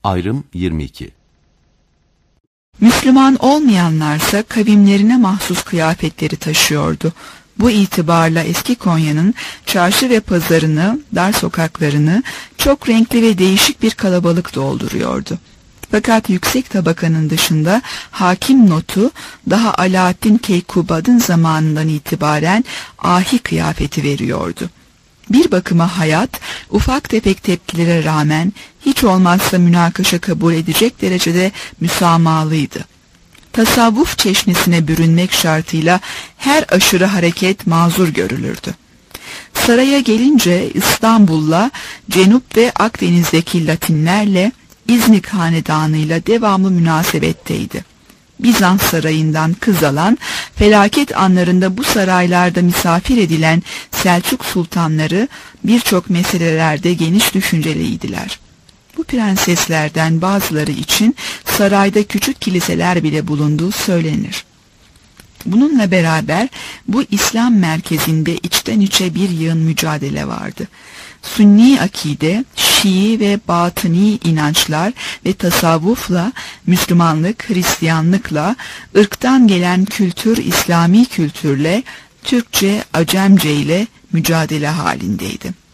Ayrım 22. Müslüman olmayanlarsa kavimlerine mahsus kıyafetleri taşıyordu. Bu itibarla eski Konya'nın çarşı ve pazarını, dar sokaklarını çok renkli ve değişik bir kalabalık dolduruyordu. Fakat yüksek tabakanın dışında hakim notu daha Alaaddin Keykubad'ın zamanından itibaren ahi kıyafeti veriyordu. Bir bakıma hayat, ufak tefek tepkilere rağmen hiç olmazsa münakaşa kabul edecek derecede müsamaalıydı. Tasavvuf çeşnisine bürünmek şartıyla her aşırı hareket mazur görülürdü. Saraya gelince İstanbul'la, Cenup ve Akdeniz'deki Latinlerle, İznik hanedanıyla devamlı münasebetteydi. Bizans sarayından kız alan, felaket anlarında bu saraylarda misafir edilen Selçuk sultanları birçok meselelerde geniş düşünceliydiler. Bu prenseslerden bazıları için sarayda küçük kiliseler bile bulunduğu söylenir. Bununla beraber bu İslam merkezinde içten içe bir yığın mücadele vardı. Sünni akide, Şii ve batıni inançlar ve tasavvufla, Müslümanlık, Hristiyanlıkla, ırktan gelen kültür İslami kültürle, Türkçe, Acemce ile mücadele halindeydi.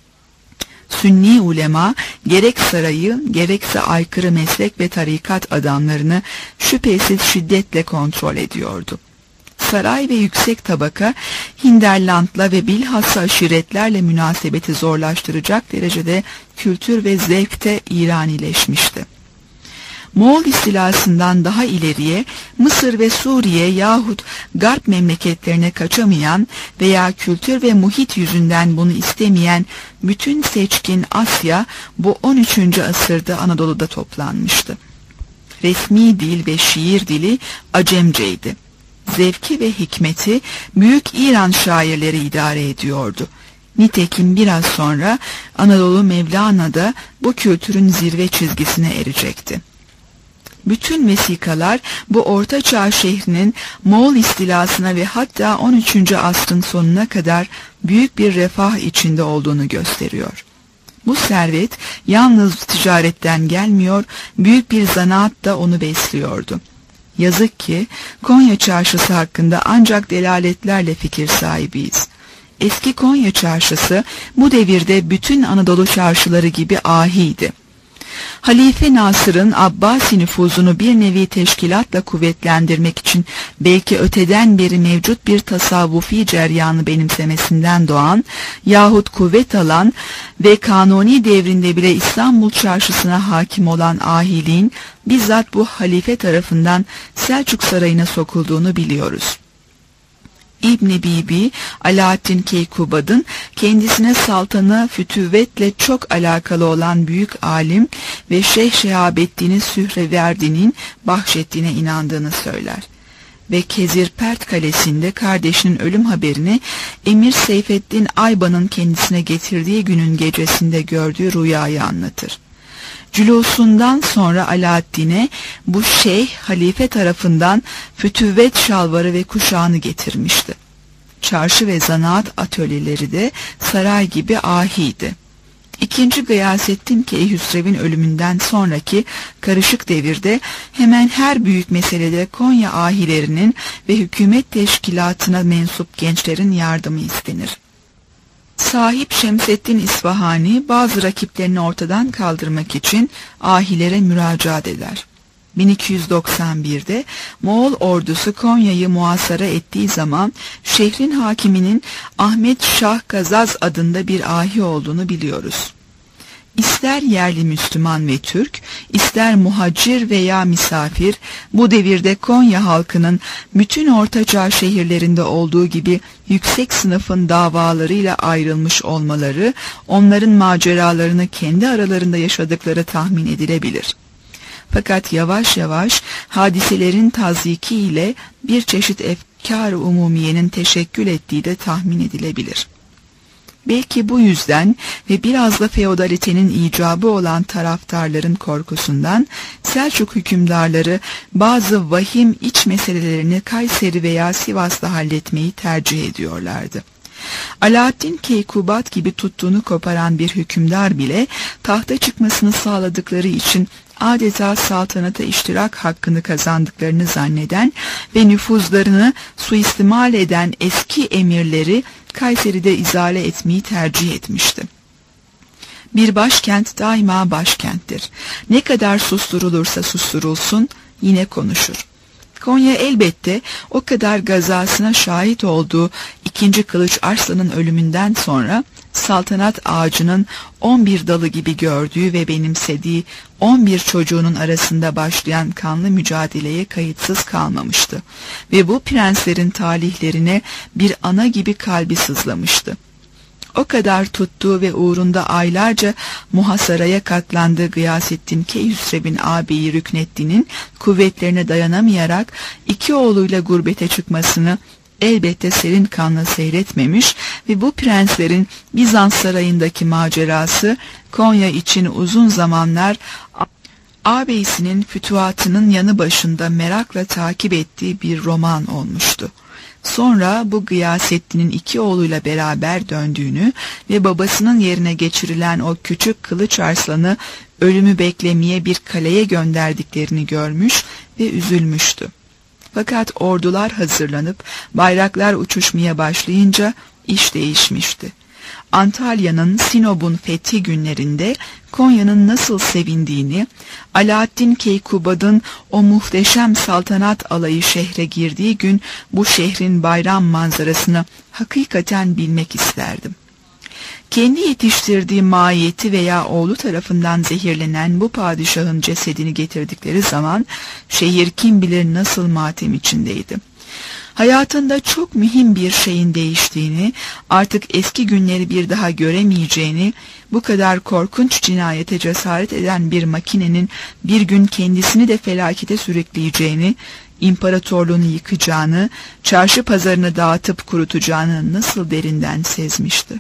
Sünni ulema gerek sarayı gerekse aykırı meslek ve tarikat adamlarını şüphesiz şiddetle kontrol ediyordu. Saray ve yüksek tabaka Hinterland'la ve bilhassa aşiretlerle münasebeti zorlaştıracak derecede kültür ve zevkte İranileşmişti. Moğol istilasından daha ileriye Mısır ve Suriye yahut Garp memleketlerine kaçamayan veya kültür ve muhit yüzünden bunu istemeyen bütün seçkin Asya bu 13. asırda Anadolu'da toplanmıştı. Resmi dil ve şiir dili Acemceydi. Zevki ve hikmeti büyük İran şairleri idare ediyordu. Nitekim biraz sonra Anadolu Mevlana'da bu kültürün zirve çizgisine erecekti. Bütün vesikalar bu ortaçağ şehrinin Moğol istilasına ve hatta 13. asrın sonuna kadar büyük bir refah içinde olduğunu gösteriyor. Bu servet yalnız ticaretten gelmiyor, büyük bir zanaat da onu besliyordu. Yazık ki Konya çarşısı hakkında ancak delaletlerle fikir sahibiyiz. Eski Konya çarşısı bu devirde bütün Anadolu çarşıları gibi ahiydi. Halife Nasır'ın Abbasi nüfuzunu bir nevi teşkilatla kuvvetlendirmek için belki öteden beri mevcut bir tasavvufi ceryanı benimsemesinden doğan yahut kuvvet alan ve Kanuni devrinde bile İstanbul çarşısına hakim olan ahiliğin bizzat bu halife tarafından Selçuk Sarayı'na sokulduğunu biliyoruz. İbn-i Bibi, Alaaddin Keykubad'ın kendisine saltanı fütüvvetle çok alakalı olan büyük alim ve Şeyh Şehabettin Sühreverdi'nin bahşettiğine inandığını söyler. Ve Kezirpert Kalesi'nde kardeşinin ölüm haberini Emir Seyfeddin Ayban'ın kendisine getirdiği günün gecesinde gördüğü rüyayı anlatır. Cülusundan sonra Alaaddin'e bu şeyh halife tarafından fütüvvet şalvarı ve kuşağını getirmişti. Çarşı ve zanaat atölyeleri de saray gibi ahiydi. 2. Gıyasettin Keyhüsrev'in ölümünden sonraki karışık devirde hemen her büyük meselede Konya ahilerinin ve hükümet teşkilatına mensup gençlerin yardımı istenir. Sahip Şemseddin İsfahani bazı rakiplerini ortadan kaldırmak için ahilere müracaat eder. 1291'de Moğol ordusu Konya'yı muhasara ettiği zaman şehrin hakiminin Ahmet Şah Gazaz adında bir ahi olduğunu biliyoruz. İster yerli Müslüman ve Türk, ister muhacir veya misafir, bu devirde Konya halkının bütün ortaçağ şehirlerinde olduğu gibi yüksek sınıfın davalarıyla ayrılmış olmaları, onların maceralarını kendi aralarında yaşadıkları tahmin edilebilir. Fakat yavaş yavaş hadiselerin tazyiki ile bir çeşit efkar-ı umumiyenin teşekkül ettiği de tahmin edilebilir. Belki bu yüzden ve biraz da feodalitenin icabı olan taraftarların korkusundan Selçuk hükümdarları bazı vahim iç meselelerini Kayseri veya Sivas'ta halletmeyi tercih ediyorlardı. Alaaddin Keykubad gibi tuttuğunu koparan bir hükümdar bile tahta çıkmasını sağladıkları için adeta saltanata iştirak hakkını kazandıklarını zanneden ve nüfuzlarını suistimal eden eski emirleri Kayseri'de izale etmeyi tercih etmişti. Bir başkent daima başkenttir. Ne kadar susturulursa susturulsun yine konuşur. Konya elbette o kadar gazasına şahit olduğu 2. Kılıç Arslan'ın ölümünden sonra saltanat ağacının 11 dalı gibi gördüğü ve benimsediği 11 çocuğunun arasında başlayan kanlı mücadeleye kayıtsız kalmamıştı. Ve bu prenslerin talihlerine bir ana gibi kalbi sızlamıştı. O kadar tuttuğu ve uğrunda aylarca muhasaraya katlandığı Gıyasettin Keyhüsrev'in ağabeyi Rükneddin'in kuvvetlerine dayanamayarak 2 oğluyla gurbete çıkmasını elbette serin kanla seyretmemiş ve bu prenslerin Bizans sarayındaki macerası Konya için uzun zamanlar ağabeyisinin fütuhatının yanı başında merakla takip ettiği bir roman olmuştu. Sonra bu Gıyasettin'in 2 oğluyla beraber döndüğünü ve babasının yerine geçirilen o küçük Kılıç Arslan'ı ölümü beklemeye bir kaleye gönderdiklerini görmüş ve üzülmüştü. Fakat ordular hazırlanıp bayraklar uçuşmaya başlayınca iş değişmişti. Antalya'nın, Sinop'un fethi günlerinde Konya'nın nasıl sevindiğini, Alaaddin Keykubad'ın o muhteşem saltanat alayı şehre girdiği gün bu şehrin bayram manzarasını hakikaten bilmek isterdim. Kendi yetiştirdiği maiyeti veya oğlu tarafından zehirlenen bu padişahın cesedini getirdikleri zaman şehir kim bilir nasıl matem içindeydi. Hayatında çok mühim bir şeyin değiştiğini, artık eski günleri bir daha göremeyeceğini, bu kadar korkunç cinayete cesaret eden bir makinenin bir gün kendisini de felakete sürükleyeceğini, imparatorluğunu yıkacağını, çarşı pazarını dağıtıp kurutacağını nasıl derinden sezmişti.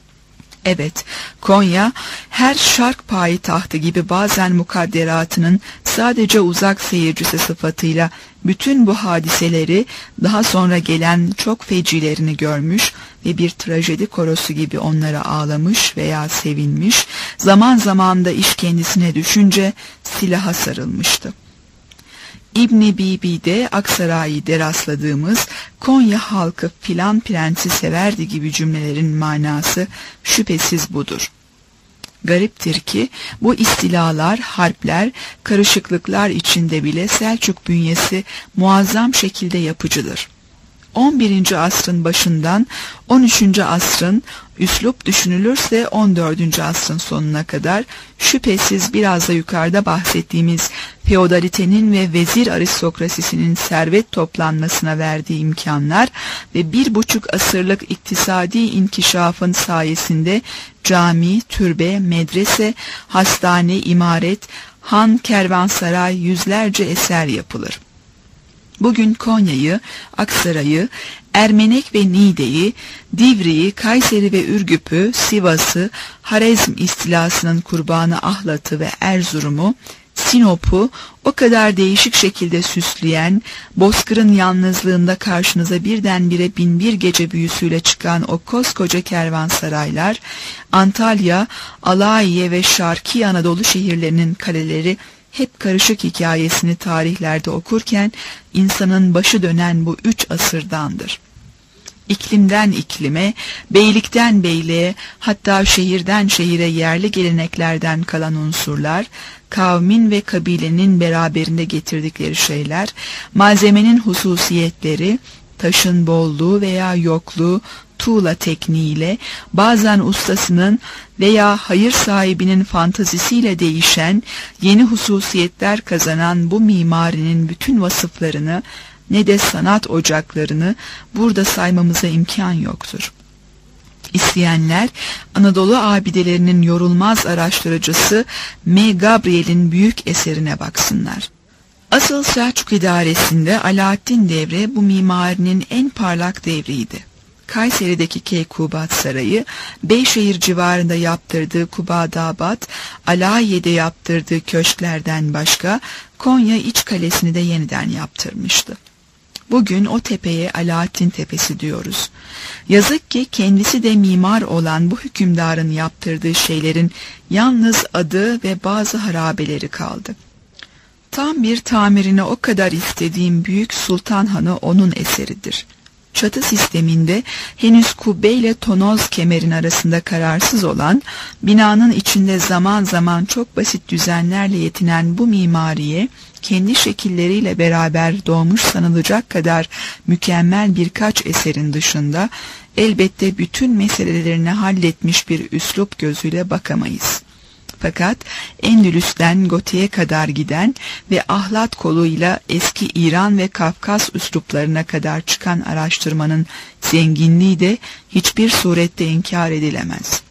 Evet, Konya her şark payitahtı gibi bazen mukadderatının sadece uzak seyircisi sıfatıyla bütün bu hadiseleri, daha sonra gelen çok fecilerini görmüş ve bir trajedi korosu gibi onlara ağlamış veya sevinmiş, zaman zaman da iş kendisine düşünce silaha sarılmıştı. İbn-i Bibi'de Aksaray'da rastladığımız Konya halkı filan prensi severdi gibi cümlelerin manası şüphesiz budur. Gariptir ki bu istilalar, harpler, karışıklıklar içinde bile Selçuk bünyesi muazzam şekilde yapıcıdır. 11. asrın başından 13. asrın, üslup düşünülürse 14. asrın sonuna kadar şüphesiz biraz da yukarıda bahsettiğimiz feodalitenin ve vezir aristokrasisinin servet toplanmasına verdiği imkanlar ve 1,5 asırlık iktisadi inkişafın sayesinde cami, türbe, medrese, hastane, imaret, han, kervansaray, yüzlerce eser yapılır. Bugün Konya'yı, Aksaray'ı, Ermenek ve Niğde'yi, Divri'yi, Kayseri ve Ürgüp'ü, Sivas'ı, Harezm istilasının kurbanı Ahlat'ı ve Erzurum'u, Sinop'u o kadar değişik şekilde süsleyen, Bozkır'ın yalnızlığında karşınıza birdenbire 1001 gece büyüsüyle çıkan o koskoca kervansaraylar, Antalya, Alayiye ve Şarkı Anadolu şehirlerinin kaleleri hep karışık hikayesini tarihlerde okurken insanın başı dönen bu 3 asırdandır. İklimden iklime, beylikten beyliğe, hatta şehirden şehire yerli geleneklerden kalan unsurlar, kavmin ve kabilenin beraberinde getirdikleri şeyler, malzemenin hususiyetleri, taşın bolluğu veya yokluğu, tuğla tekniğiyle, bazen ustasının veya hayır sahibinin fantazisiyle değişen, yeni hususiyetler kazanan bu mimarinin bütün vasıflarını, ne de sanat ocaklarını burada saymamıza imkan yoktur. İsteyenler, Anadolu abidelerinin yorulmaz araştırıcısı M. Gabriel'in büyük eserine baksınlar. Asıl Selçuk idaresinde Alaaddin devri bu mimarinin en parlak devriydi. Kayseri'deki Keykubat Sarayı, Beyşehir civarında yaptırdığı Kubadabat, Alayiye'de yaptırdığı köşklerden başka Konya iç kalesini de yeniden yaptırmıştı. Bugün o tepeye Alaaddin Tepesi diyoruz. Yazık ki kendisi de mimar olan bu hükümdarın yaptırdığı şeylerin yalnız adı ve bazı harabeleri kaldı. Tam bir tamirini o kadar istediğim Büyük Sultan Hanı onun eseridir. Çatı sisteminde henüz kubbe ile tonoz kemerin arasında kararsız olan, binanın içinde zaman zaman çok basit düzenlerle yetinen bu mimariye, kendi şekilleriyle beraber doğmuş sanılacak kadar mükemmel birkaç eserin dışında, elbette bütün meselelerini halletmiş bir üslup gözüyle bakamayız. Fakat Endülüs'ten Goti'ye kadar giden ve Ahlat koluyla eski İran ve Kafkas üsluplarına kadar çıkan araştırmanın zenginliği de hiçbir surette inkar edilemez.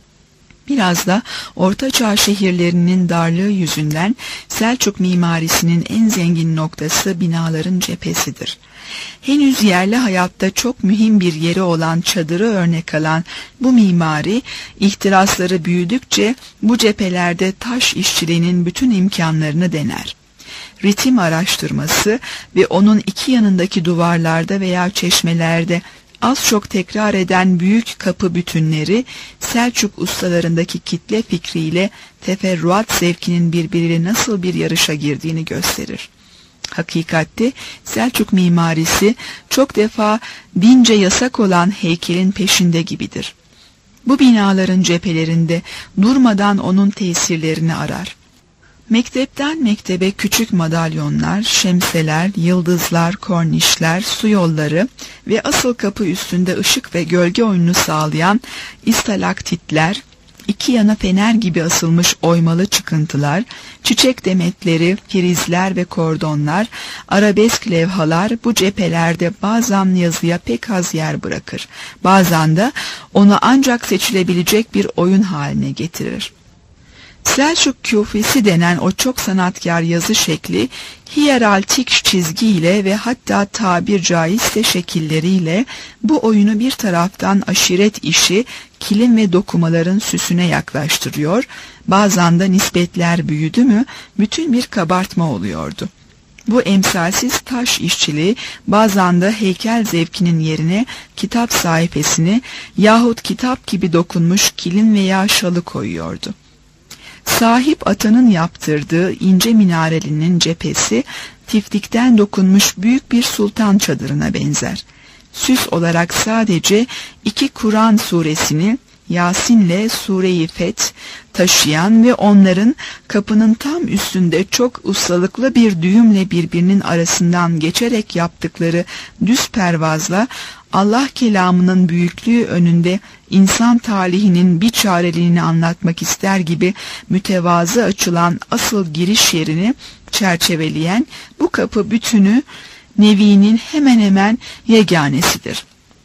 Biraz da Ortaçağ şehirlerinin darlığı yüzünden Selçuk mimarisinin en zengin noktası binaların cephesidir. Henüz yerli hayatta çok mühim bir yeri olan çadırı örnek alan bu mimari, ihtirasları büyüdükçe bu cephelerde taş işçiliğinin bütün imkanlarını dener. Ritim araştırması ve onun iki yanındaki duvarlarda veya çeşmelerde az çok tekrar eden büyük kapı bütünleri, Selçuk ustalarındaki kitle fikriyle teferruat zevkinin birbiriyle nasıl bir yarışa girdiğini gösterir. Hakikatte Selçuk mimarisi çok defa dince yasak olan heykelin peşinde gibidir. Bu binaların cephelerinde durmadan onun tesirlerini arar. Mektepten mektebe küçük madalyonlar, şemseler, yıldızlar, kornişler, su yolları ve asıl kapı üstünde ışık ve gölge oyununu sağlayan istalaktitler, iki yana fener gibi asılmış oymalı çıkıntılar, çiçek demetleri, prizler ve kordonlar, arabesk levhalar bu cephelerde bazen yazıya pek az yer bırakır, bazen de onu ancak seçilebilecek bir oyun haline getirir. Selçuk küfesi denen o çok sanatkar yazı şekli, hiyeraltik çizgiyle ve hatta tabir caizse şekilleriyle bu oyunu bir taraftan aşiret işi, kilim ve dokumaların süsüne yaklaştırıyor, bazen de nispetler büyüdü mü bütün bir kabartma oluyordu. Bu emsalsiz taş işçiliği bazen de heykel zevkinin yerine kitap sayfasını yahut kitap gibi dokunmuş kilim veya şalı koyuyordu. Sahip atanın yaptırdığı ince minarelinin cephesi tiftikten dokunmuş büyük bir sultan çadırına benzer. Süs olarak sadece 2 Kur'an suresini Yasin'le Sure-i Feth taşıyan ve onların kapının tam üstünde çok ustalıklı bir düğümle birbirinin arasından geçerek yaptıkları düz pervazla Allah kelamının büyüklüğü önünde insan talihinin bir çareliğini anlatmak ister gibi mütevazı açılan asıl giriş yerini çerçeveleyen bu kapı bütünü Nevi'nin hemen hemen yeganesidir.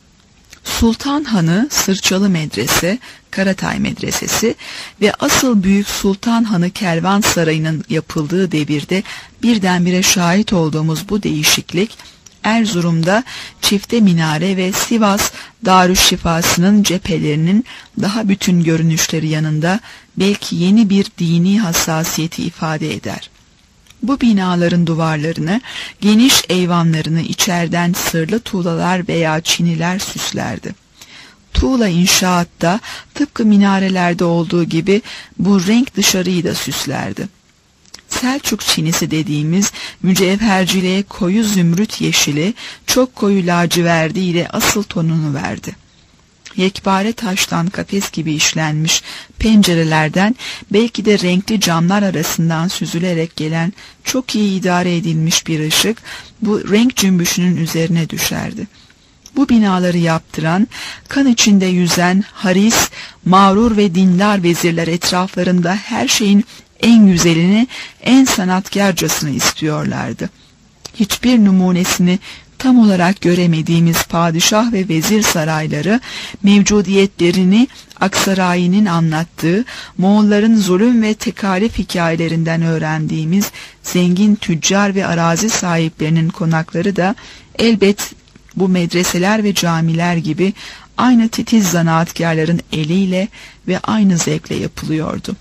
Sultan Hanı, Sırçalı Medrese, Karatay Medresesi ve asıl Büyük Sultan Hanı Kervansarayı'nın yapıldığı devirde birdenbire şahit olduğumuz bu değişiklik, Erzurum'da çifte minare ve Sivas Darüşşifası'nın cephelerinin daha bütün görünüşleri yanında belki yeni bir dini hassasiyeti ifade eder. Bu binaların duvarlarını, geniş eyvanlarını içeriden sırlı tuğlalar veya çiniler süslerdi. Tuğla inşaatta tıpkı minarelerde olduğu gibi bu renk dışarıyı da süslerdi. Selçuk çinisi dediğimiz mücevherciliğe koyu zümrüt yeşili, çok koyu laciverdi ile asıl tonunu verdi. Yekpare taştan kafes gibi işlenmiş pencerelerden belki de renkli camlar arasından süzülerek gelen çok iyi idare edilmiş bir ışık bu renk cümbüşünün üzerine düşerdi. Bu binaları yaptıran, kan içinde yüzen haris, mağrur ve dindar vezirler etraflarında her şeyin en güzelini, en sanatkarcasını istiyorlardı. Hiçbir numunesini tam olarak göremediğimiz padişah ve vezir sarayları, mevcudiyetlerini Aksaray'ın anlattığı, Moğolların zulüm ve tekalif hikayelerinden öğrendiğimiz zengin tüccar ve arazi sahiplerinin konakları da elbet bu medreseler ve camiler gibi aynı titiz zanaatkarların eliyle ve aynı zevkle yapılıyordu.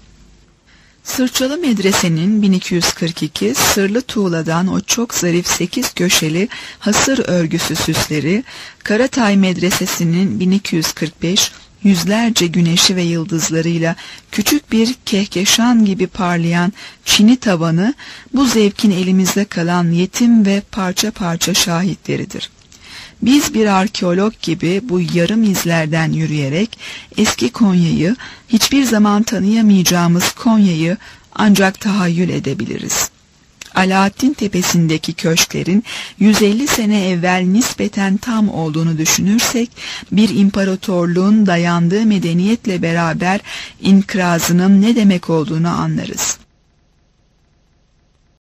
Sırçalı Medrese'nin 1242 sırlı tuğladan o çok zarif 8 köşeli hasır örgüsü süsleri, Karatay Medresesi'nin 1245 yüzlerce güneşi ve yıldızlarıyla küçük bir kehkeşan gibi parlayan çini tavanı bu zevkin elimizde kalan yetim ve parça parça şahitleridir. Biz bir arkeolog gibi bu yarım izlerden yürüyerek eski Konya'yı, hiçbir zaman tanıyamayacağımız Konya'yı ancak tahayyül edebiliriz. Alaaddin Tepesi'ndeki köşklerin 150 sene evvel nispeten tam olduğunu düşünürsek, bir imparatorluğun dayandığı medeniyetle beraber inkrazının ne demek olduğunu anlarız.